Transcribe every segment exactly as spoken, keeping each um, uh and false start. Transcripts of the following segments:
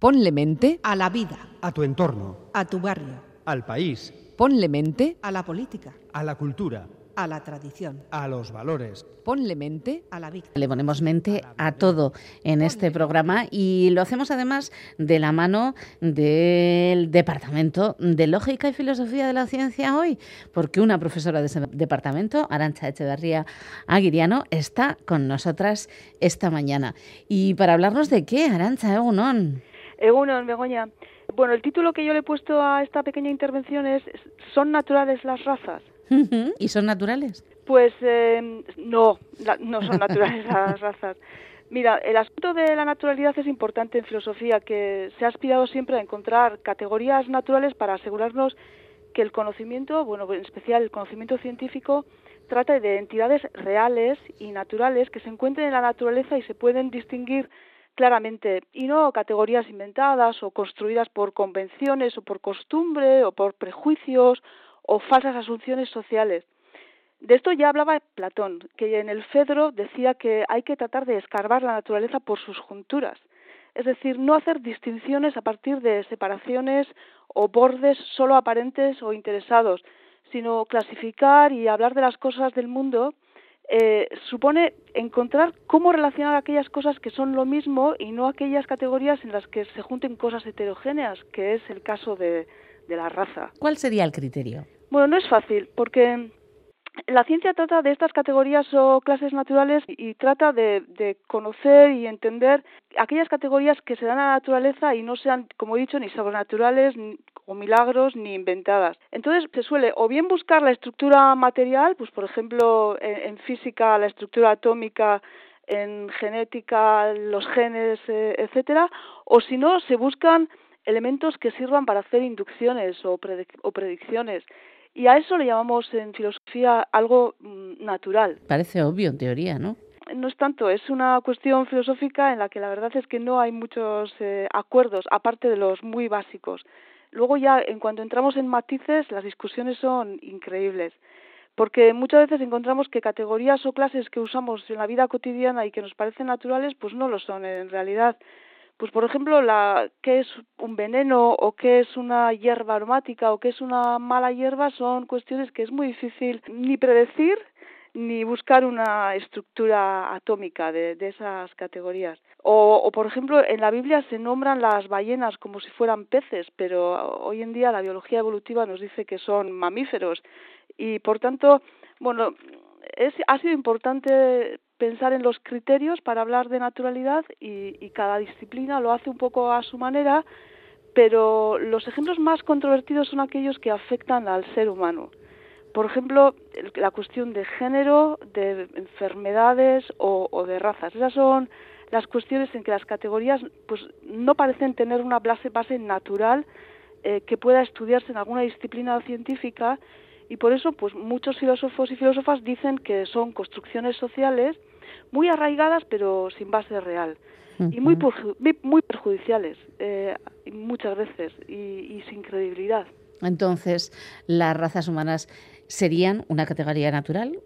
Ponle mente a la vida, a tu entorno, a tu barrio, al país, ponle mente a la política, a la cultura, a la tradición, a los valores, ponle mente a la vida. Le ponemos mente a todo en este programa y lo hacemos además de la mano del Departamento de Lógica y Filosofía de la Ciencia hoy, porque una profesora de ese departamento, Arantxa Etxeberria Aguiriano, está con nosotras esta mañana. ¿Y para hablarnos de qué, Arantxa, egunon? Egunon, Begoña. Bueno, el título que yo le he puesto a esta pequeña intervención es ¿son naturales las razas? ¿Y son naturales? Pues eh, no, la, no son naturales las razas. Mira, el asunto de la naturalidad es importante en filosofía, que se ha aspirado siempre a encontrar categorías naturales para asegurarnos que el conocimiento, bueno, en especial el conocimiento científico, trata de entidades reales y naturales que se encuentran en la naturaleza y se pueden distinguir claramente, y no categorías inventadas o construidas por convenciones o por costumbre o por prejuicios o falsas asunciones sociales. De esto ya hablaba Platón, que en el Fedro decía que hay que tratar de escarbar la naturaleza por sus junturas, es decir, no hacer distinciones a partir de separaciones o bordes solo aparentes o interesados, sino clasificar y hablar de las cosas del mundo eh, supone encontrar cómo relacionar aquellas cosas que son lo mismo y no aquellas categorías en las que se junten cosas heterogéneas, que es el caso de, de la raza. ¿Cuál sería el criterio? Bueno, no es fácil, porque la ciencia trata de estas categorías o clases naturales y trata de, de conocer y entender aquellas categorías que se dan a la naturaleza y no sean, como he dicho, ni sobrenaturales ni, o milagros ni inventadas. Entonces se suele o bien buscar la estructura material, pues por ejemplo en, en física la estructura atómica, en genética los genes, eh, etcétera, o si no se buscan elementos que sirvan para hacer inducciones o, predic- o predicciones. Y a eso le llamamos en filosofía algo mm, natural. Parece obvio en teoría, ¿no? No es tanto, es una cuestión filosófica en la que la verdad es que no hay muchos eh, acuerdos, aparte de los muy básicos. Luego ya, en cuanto entramos en matices, las discusiones son increíbles, porque muchas veces encontramos que categorías o clases que usamos en la vida cotidiana y que nos parecen naturales, pues no lo son en realidad. Pues por ejemplo, la qué es un veneno o qué es una hierba aromática o qué es una mala hierba son cuestiones que es muy difícil ni predecir ni buscar una estructura atómica de, de esas categorías. O, o, por ejemplo, en la Biblia se nombran las ballenas como si fueran peces, pero hoy en día la biología evolutiva nos dice que son mamíferos. Y, por tanto, bueno, es, ha sido importante pensar en los criterios para hablar de naturalidad y, y cada disciplina lo hace un poco a su manera, pero los ejemplos más controvertidos son aquellos que afectan al ser humano. Por ejemplo, la cuestión de género, de enfermedades o, o de razas. Esas son las cuestiones en que las categorías pues no parecen tener una base, base natural eh, que pueda estudiarse en alguna disciplina científica, y por eso pues muchos filósofos y filósofas dicen que son construcciones sociales muy arraigadas pero sin base real. Uh-huh. Y muy, muy, muy perjudiciales eh, muchas veces y, y sin credibilidad. Entonces, ¿las razas humanas serían una categoría natural?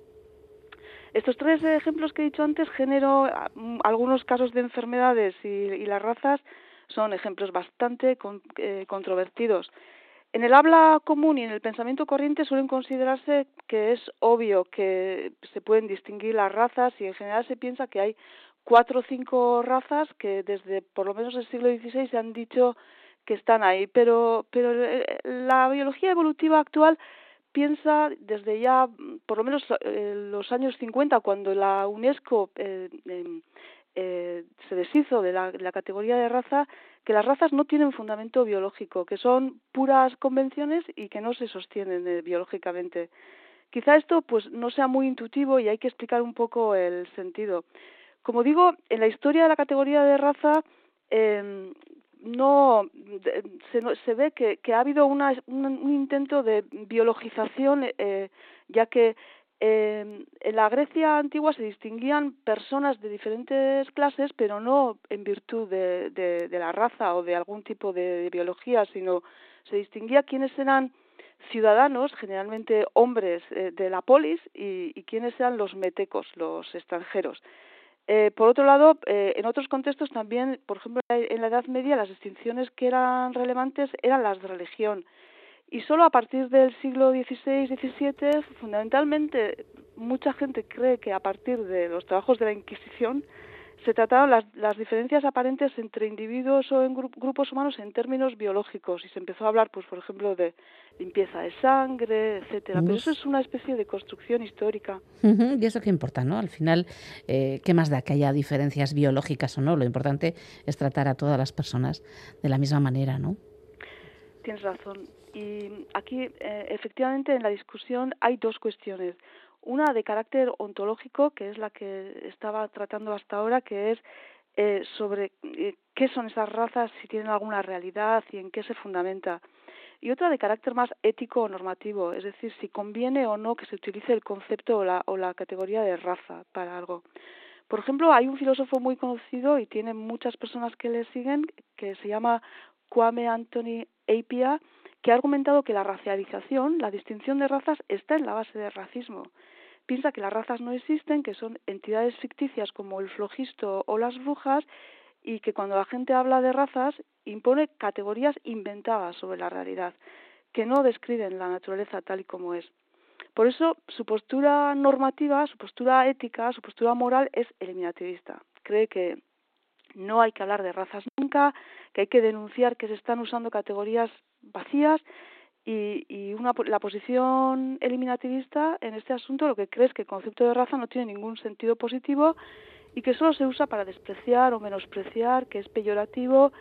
Estos tres ejemplos que he dicho antes, género, algunos casos de enfermedades y, y las razas, son ejemplos bastante con, eh, controvertidos. En el habla común y en el pensamiento corriente suelen considerarse que es obvio que se pueden distinguir las razas y en general se piensa que hay cuatro o cinco razas que desde por lo menos el siglo dieciséis se han dicho que están ahí, pero, pero la biología evolutiva actual piensa desde ya por lo menos eh, los años cincuenta, cuando la UNESCO eh, eh, eh, se deshizo de la, de la categoría de raza, que las razas no tienen fundamento biológico, que son puras convenciones y que no se sostienen eh, biológicamente. Quizá esto pues no sea muy intuitivo y hay que explicar un poco el sentido. Como digo, en la historia de la categoría de raza eh, no se, se ve que, que ha habido una, un, un intento de biologización, eh, ya que eh, en la Grecia antigua se distinguían personas de diferentes clases, pero no en virtud de, de, de la raza o de algún tipo de, de biología, sino se distinguía quiénes eran ciudadanos, generalmente hombres eh, de la polis, y, y quiénes eran los metecos, los extranjeros. Eh, por otro lado, eh, en otros contextos también, por ejemplo, en la Edad Media, las distinciones que eran relevantes eran las de religión. Y solo a partir del siglo dieciséis diecisiete, fundamentalmente, mucha gente cree que a partir de los trabajos de la Inquisición se trataron las, las diferencias aparentes entre individuos o en gru- grupos humanos en términos biológicos y se empezó a hablar, pues, por ejemplo, de limpieza de sangre, etcétera. Pero eso Uf. es una especie de construcción histórica. Ujú, y eso qué importa, ¿no? Al final, eh, ¿qué más da que haya diferencias biológicas o no? Lo importante es tratar a todas las personas de la misma manera, ¿no? Tienes razón. Y aquí, eh, efectivamente, en la discusión hay dos cuestiones. Una de carácter ontológico, que es la que estaba tratando hasta ahora, que es eh, sobre eh, qué son esas razas, si tienen alguna realidad y en qué se fundamenta. Y otra de carácter más ético o normativo, es decir, si conviene o no que se utilice el concepto o la, o la categoría de raza para algo. Por ejemplo, hay un filósofo muy conocido y tiene muchas personas que le siguen, que se llama Kwame Anthony Appiah, que ha argumentado que la racialización, la distinción de razas, está en la base del racismo. Piensa que las razas no existen, que son entidades ficticias como el flojisto o las brujas, y que cuando la gente habla de razas impone categorías inventadas sobre la realidad, que no describen la naturaleza tal y como es. Por eso su postura normativa, su postura ética, su postura moral es eliminativista. Cree que no hay que hablar de razas nunca, que hay que denunciar que se están usando categorías vacías y, y una, la posición eliminativista en este asunto lo que cree es que el concepto de raza no tiene ningún sentido positivo y que solo se usa para despreciar o menospreciar, que es peyorativo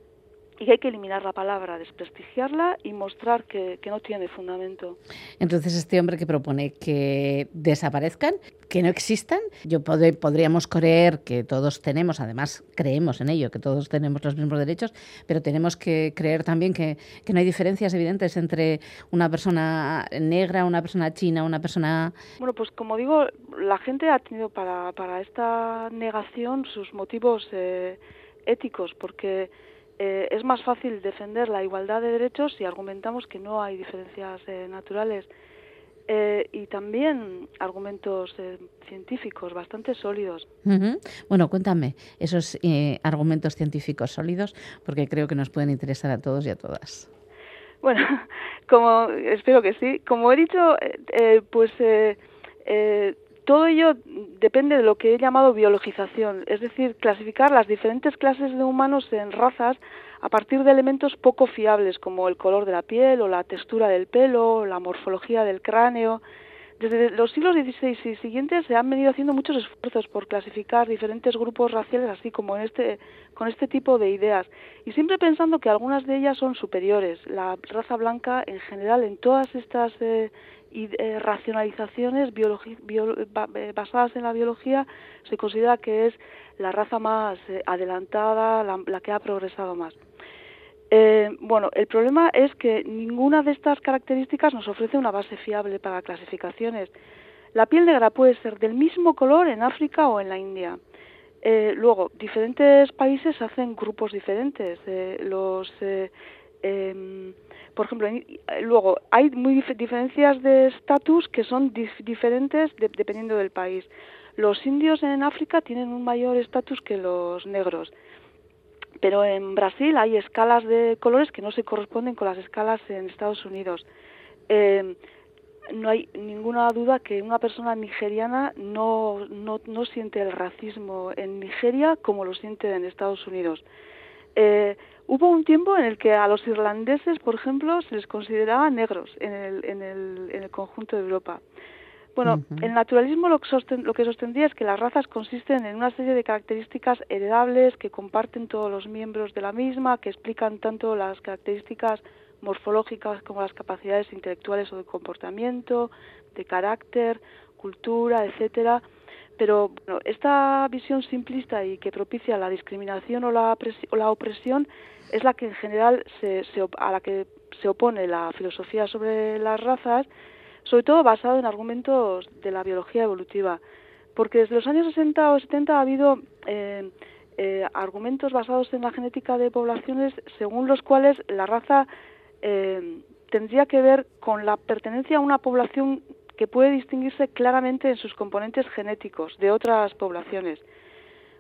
y que hay que eliminar la palabra, desprestigiarla y mostrar que, que no tiene fundamento. Entonces, este hombre que propone que desaparezcan, que no existan, yo pod- podríamos creer que todos tenemos, además creemos en ello, que todos tenemos los mismos derechos, pero tenemos que creer también que, que no hay diferencias evidentes entre una persona negra, una persona china, una persona... Bueno, pues como digo, la gente ha tenido para, para esta negación sus motivos eh, éticos, porque eh, es más fácil defender la igualdad de derechos si argumentamos que no hay diferencias eh, naturales. Eh, y también argumentos eh, científicos bastante sólidos. Uh-huh. Bueno, cuéntame esos eh, argumentos científicos sólidos, porque creo que nos pueden interesar a todos y a todas. Bueno, como espero que sí. Como he dicho, eh, eh, pues eh, eh, todo ello depende de lo que he llamado biologización, es decir, clasificar las diferentes clases de humanos en razas a partir de elementos poco fiables como el color de la piel o la textura del pelo, la morfología del cráneo. Desde los siglos dieciséis y siguientes se han venido haciendo muchos esfuerzos por clasificar diferentes grupos raciales así como en este, con este tipo de ideas y siempre pensando que algunas de ellas son superiores. La raza blanca en general en todas estas eh, y, eh, racionalizaciones biologi- bio, ba, eh, basadas en la biología se considera que es la raza más eh, adelantada, la, la que ha progresado más. Eh, bueno, el problema es que ninguna de estas características nos ofrece una base fiable para clasificaciones. La piel negra puede ser del mismo color en África o en la India. Eh, luego, diferentes países hacen grupos diferentes. Eh, los, eh, eh, por ejemplo, en, luego hay muy dif- diferencias de estatus que son dif- diferentes de, dependiendo del país. Los indios en África tienen un mayor estatus que los negros. Pero en Brasil hay escalas de colores que no se corresponden con las escalas en Estados Unidos. Eh, no hay ninguna duda que una persona nigeriana no, no, no siente el racismo en Nigeria como lo siente en Estados Unidos. Eh, hubo un tiempo en el que a los irlandeses, por ejemplo, se les consideraba negros en el, en el, en el conjunto de Europa. Bueno, uh-huh. El naturalismo lo que, sosten, lo que sostendría es que las razas consisten en una serie de características heredables que comparten todos los miembros de la misma, que explican tanto las características morfológicas como las capacidades intelectuales o de comportamiento, de carácter, cultura, etcétera. Pero bueno, esta visión simplista y que propicia la discriminación o la, o la opresión es la que en general se, se, a la que se opone la filosofía sobre las razas, sobre todo basado en argumentos de la biología evolutiva, porque desde los años sesenta o setenta ha habido eh, eh, argumentos basados en la genética de poblaciones según los cuales la raza eh, tendría que ver con la pertenencia a una población que puede distinguirse claramente en sus componentes genéticos de otras poblaciones.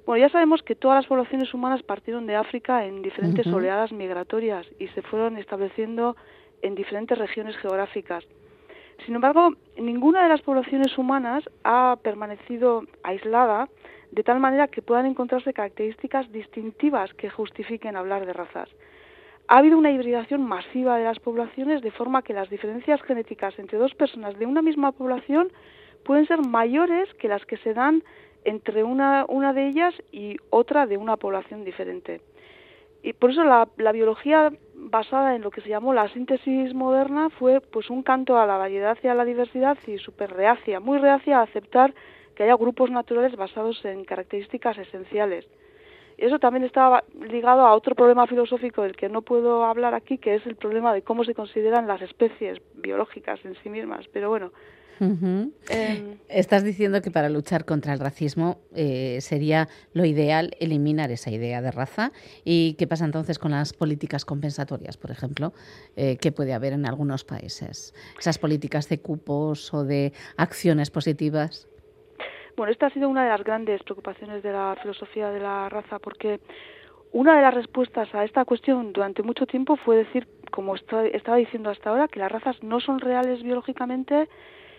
Bueno, ya sabemos que todas las poblaciones humanas partieron de África en diferentes Ujú. oleadas migratorias y se fueron estableciendo en diferentes regiones geográficas. Sin embargo, ninguna de las poblaciones humanas ha permanecido aislada de tal manera que puedan encontrarse características distintivas que justifiquen hablar de razas. Ha habido una hibridación masiva de las poblaciones de forma que las diferencias genéticas entre dos personas de una misma población pueden ser mayores que las que se dan entre una, una de ellas y otra de una población diferente. Y por eso la, la biología basada en lo que se llamó la síntesis moderna fue pues un canto a la variedad y a la diversidad y súper reacia, muy reacia a aceptar que haya grupos naturales basados en características esenciales. Y eso también está ligado a otro problema filosófico del que no puedo hablar aquí, que es el problema de cómo se consideran las especies biológicas en sí mismas. Pero bueno, Ujú. eh, Estás diciendo que para luchar contra el racismo eh, sería lo ideal eliminar esa idea de raza. ¿Y qué pasa entonces con las políticas compensatorias, por ejemplo, eh, que puede haber en algunos países? Esas políticas de cupos o de acciones positivas. bueno, esta ha sido una de las grandes preocupaciones de la filosofía de la raza, porque una de las respuestas a esta cuestión durante mucho tiempo fue decir, como estoy, estaba diciendo hasta ahora, que las razas no son reales biológicamente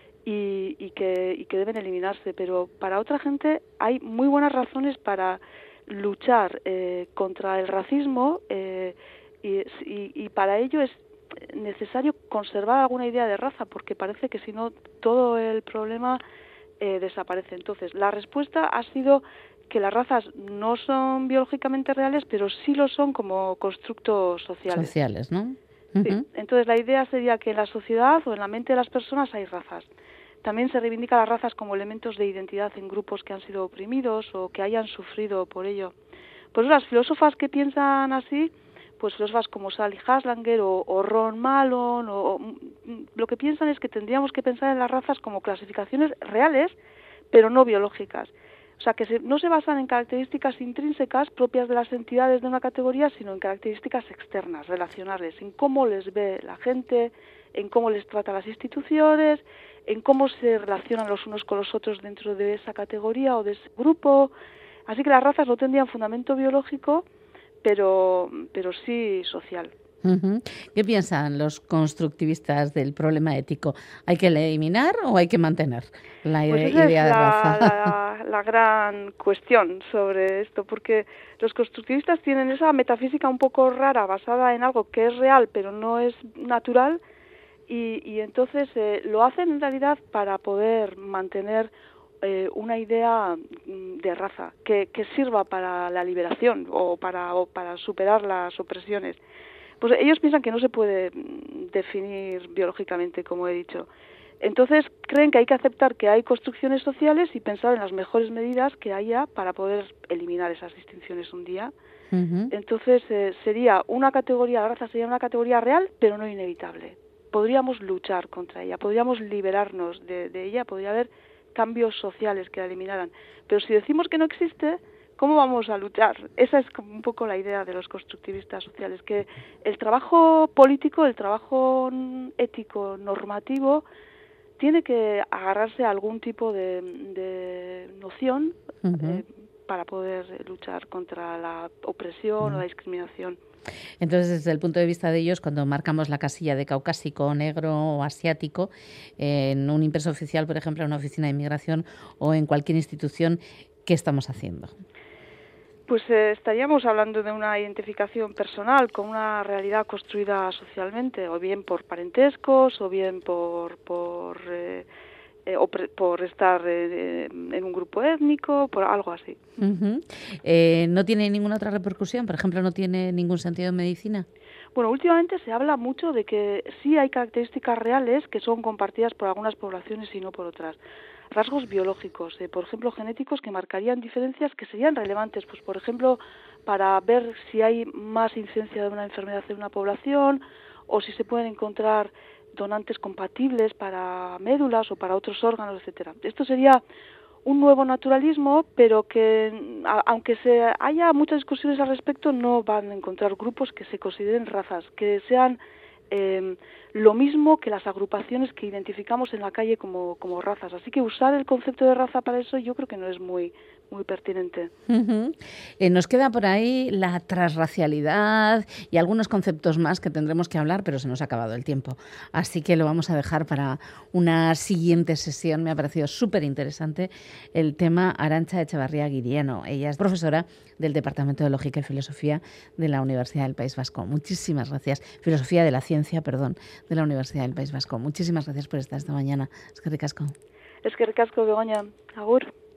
y, y, que, y que deben eliminarse, pero para otra gente hay muy buenas razones para luchar eh, contra el racismo eh, y, y, y para ello es necesario conservar alguna idea de raza, porque parece que si no todo el problema eh, desaparece. Entonces, la respuesta ha sido que las razas no son biológicamente reales, pero sí lo son como constructos sociales. Sociales, ¿no? Sí. Uh-huh. Entonces, la idea sería que en la sociedad o en la mente de las personas hay razas. También se reivindica las razas como elementos de identidad en grupos que han sido oprimidos o que hayan sufrido por ello. Pues las filósofas que piensan así, pues filósofas como Sally Haslanger o, o Ron Malone, o, o, lo que piensan es que tendríamos que pensar en las razas como clasificaciones reales, pero no biológicas. O sea, que se, no se basan en características intrínsecas propias de las entidades de una categoría, sino en características externas, relacionales, en cómo les ve la gente, en cómo les trata las instituciones, en cómo se relacionan los unos con los otros dentro de esa categoría o de ese grupo. Así que las razas no tendrían fundamento biológico, pero, pero sí social. Uh-huh. ¿Qué piensan los constructivistas del problema ético? ¿Hay que eliminar o hay que mantener la pues ide- esa idea es de raza? la, la, la gran cuestión sobre esto, porque los constructivistas tienen esa metafísica un poco rara, basada en algo que es real pero no es natural, y, y entonces eh, lo hacen en realidad para poder mantener eh, una idea de raza que, que sirva para la liberación o para, o para superar las opresiones. Pues ellos piensan que no se puede definir biológicamente, como he dicho. Entonces creen que hay que aceptar que hay construcciones sociales y pensar en las mejores medidas que haya para poder eliminar esas distinciones un día. Uh-huh. Entonces eh, sería una categoría, la raza sería una categoría real, pero no inevitable. Podríamos luchar contra ella, podríamos liberarnos de, de ella, podría haber cambios sociales que la eliminaran. Pero si decimos que no existe, ¿cómo vamos a luchar? Esa es como un poco la idea de los constructivistas sociales, que el trabajo político, el trabajo ético, normativo, tiene que agarrarse a algún tipo de, de noción Uh-huh. eh, para poder luchar contra la opresión uh-huh. o la discriminación. Entonces, desde el punto de vista de ellos, cuando marcamos la casilla de caucásico, negro o asiático, eh, en un impreso oficial, por ejemplo, en una oficina de inmigración o en cualquier institución, ¿qué estamos haciendo? Pues eh, estaríamos hablando de una identificación personal con una realidad construida socialmente, o bien por parentescos, o bien por por, eh, eh, o pre, por estar eh, en un grupo étnico, por algo así. Uh-huh. Eh, ¿No tiene ninguna otra repercusión? Por ejemplo, ¿no tiene ningún sentido en medicina? Bueno, últimamente se habla mucho de que sí hay características reales que son compartidas por algunas poblaciones y no por otras. Rasgos biológicos, eh, por ejemplo, genéticos, que marcarían diferencias que serían relevantes, pues por ejemplo, para ver si hay más incidencia de una enfermedad en una población o si se pueden encontrar donantes compatibles para médulas o para otros órganos, etcétera. Esto sería un nuevo naturalismo, pero que, a, aunque se haya muchas discusiones al respecto, no van a encontrar grupos que se consideren razas, que sean eh, lo mismo que las agrupaciones que identificamos en la calle como, como razas. Así que usar el concepto de raza para eso yo creo que no es muy muy pertinente. Uh-huh. Eh, nos queda por ahí la transracialidad y algunos conceptos más que tendremos que hablar, pero se nos ha acabado el tiempo. Así que lo vamos a dejar para una siguiente sesión. Me ha parecido súper interesante el tema. Arantxa Etxebarria Guiriano. Ella es profesora del Departamento de Lógica y Filosofía de la Universidad del País Vasco. Muchísimas gracias. Filosofía de la Ciencia, perdón, de la Universidad del País Vasco. Muchísimas gracias por estar esta mañana. Eskerrik asko. Eskerrik asko, Begoña. Agur.